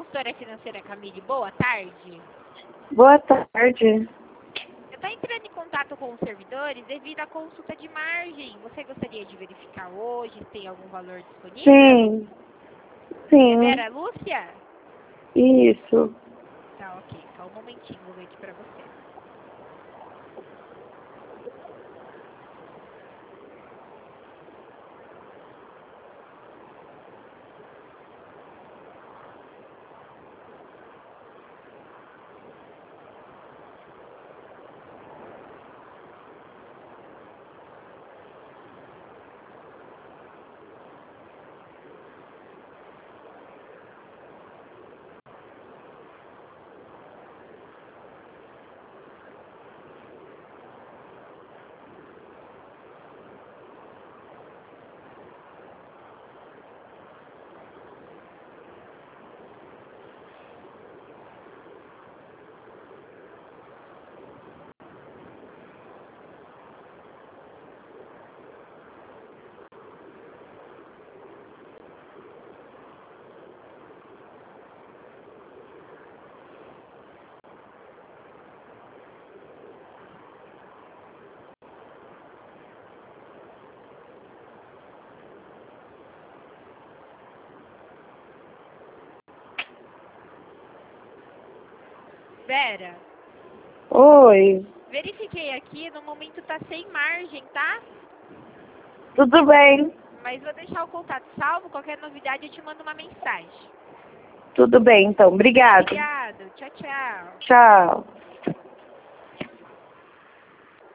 consultora financeira Camille, boa tarde. Boa tarde. Eu estou entrando em contato com os servidores devido à consulta de margem. Você gostaria de verificar hoje se tem algum valor disponível? Sim. Sim. É Vera Lúcia? Isso. Tá, ok. Só um momentinho, vou ver aqui pra você. Vera, Oi. verifiquei aqui, no momento tá sem margem, tá? Tudo bem? Mas vou deixar o contato salvo, qualquer novidade eu te mando uma mensagem. Tudo bem, então. Obrigada. Obrigada, tchau, tchau. Tchau.